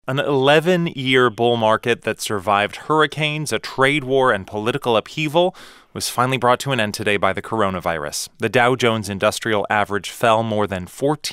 An 11-year bull market that survived hurricanes, a trade war, and political upheaval was finally brought to an end today by the coronavirus. The Dow Jones Industrial Average fell more than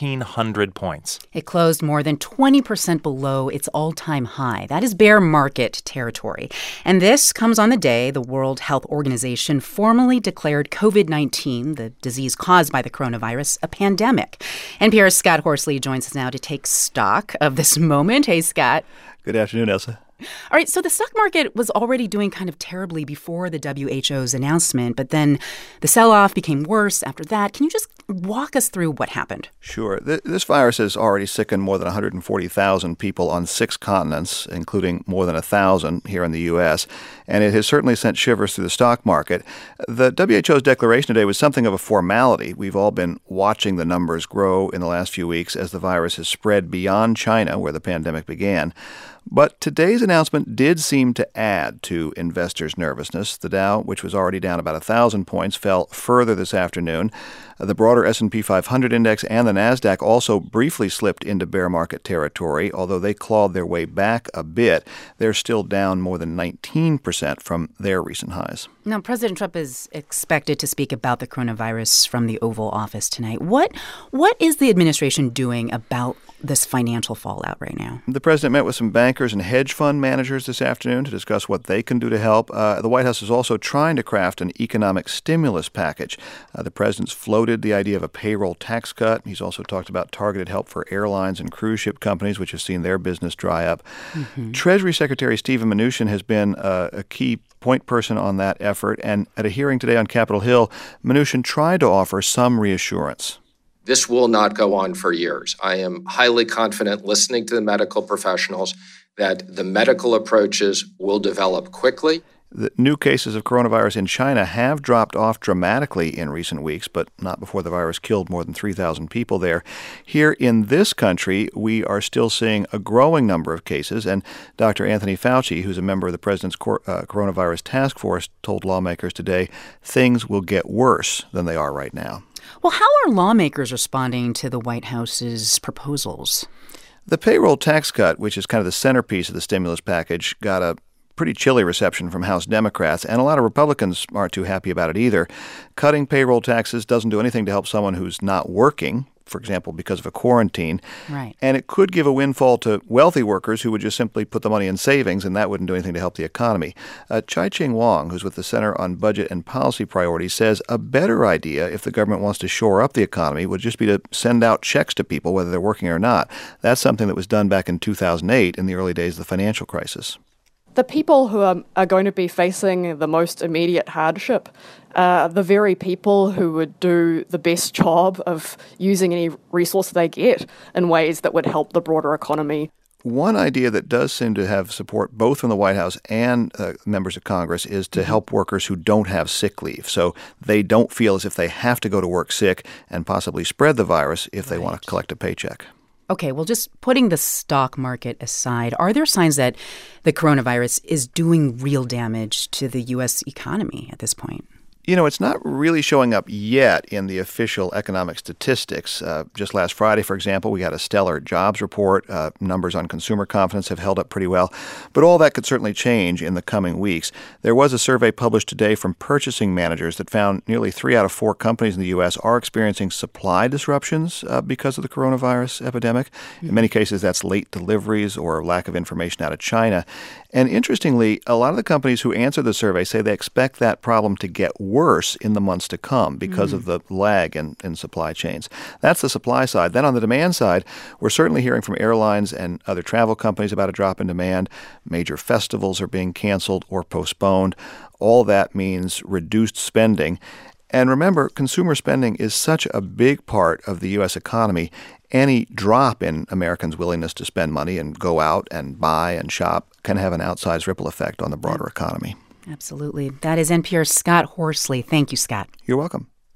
1,400 points. It closed more than 20% below its all-time high. That is bear market territory. And this comes on the day the World Health Organization formally declared COVID-19, the disease caused by the coronavirus, a pandemic. NPR's Scott Horsley joins us now to take stock of this moment. Hey, Scott. Good afternoon, Elsa. All right, so the stock market was already doing kind of terribly before the WHO's announcement, but then the sell-off became worse after that. Can you just walk us through what happened? Sure. This virus has already sickened more than 140,000 people on 6 continents, including more than 1,000 here in the U.S., and it has certainly sent shivers through the stock market. The WHO's declaration today was something of a formality. We've all been watching the numbers grow in the last few weeks as the virus has spread beyond China, where the pandemic began. But today's announcement did seem to add to investors' nervousness. The Dow, which was already down about 1,000 points, fell further this afternoon. The broader S&P 500 index and the Nasdaq also briefly slipped into bear market territory, although they clawed their way back a bit. They're still down more than 19% from their recent highs. Now, President Trump is expected to speak about the coronavirus from the Oval Office tonight. What is the administration doing about this financial fallout right now? The president met with some bankers and hedge fund managers this afternoon to discuss what they can do to help. The White House is also trying to craft an economic stimulus package. The president's floated the idea of a payroll tax cut. He's also talked about targeted help for airlines and cruise ship companies, which have seen their business dry up. Mm-hmm. Treasury Secretary Steven Mnuchin has been a key point person on that effort. And at a hearing today on Capitol Hill, Mnuchin tried to offer some reassurance. This will not go on for years. I am highly confident, listening to the medical professionals, that the medical approaches will develop quickly. The new cases of coronavirus in China have dropped off dramatically in recent weeks, but not before the virus killed more than 3,000 people there. Here in this country, we are still seeing a growing number of cases, and Dr. Anthony Fauci, who's a member of the president's coronavirus task force, told lawmakers today things will get worse than they are right now. Well, how are lawmakers responding to the White House's proposals? The payroll tax cut, which is kind of the centerpiece of the stimulus package, got a pretty chilly reception from House Democrats, and a lot of Republicans aren't too happy about it either. Cutting payroll taxes doesn't do anything to help someone who's not working, for example, because of a quarantine. Right. And it could give a windfall to wealthy workers who would just simply put the money in savings, and that wouldn't do anything to help the economy. Chai-Ching Wang, who's with the Center on Budget and Policy Priorities, says a better idea, if the government wants to shore up the economy, would just be to send out checks to people, whether they're working or not. That's something that was done back in 2008 in the early days of the financial crisis. The people who are going to be facing the most immediate hardship are the very people who would do the best job of using any resource they get in ways that would help the broader economy. One idea that does seem to have support both from the White House and members of Congress is to help workers who don't have sick leave, so they don't feel as if they have to go to work sick and possibly spread the virus if they want to collect a paycheck. Okay, well, just putting the stock market aside, are there signs that the coronavirus is doing real damage to the U.S. economy at this point? You know, it's not really showing up yet in the official economic statistics. Just last Friday, for example, we got a stellar jobs report. Numbers on consumer confidence have held up pretty well. But all that could certainly change in the coming weeks. There was a survey published today from purchasing managers that found nearly 3 out of 4 companies in the U.S. are experiencing supply disruptions because of the coronavirus epidemic. In many cases, that's late deliveries or lack of information out of China. And interestingly, a lot of the companies who answered the survey say they expect that problem to get worse in the months to come because of the lag in supply chains. That's the supply side. Then on the demand side, we're certainly hearing from airlines and other travel companies about a drop in demand. Major festivals are being canceled or postponed. All that means reduced spending. And remember, consumer spending is such a big part of the U.S. economy. Any drop in Americans' willingness to spend money and go out and buy and shop can have an outsized ripple effect on the broader economy. Absolutely. That is NPR's Scott Horsley. Thank you, Scott. You're welcome.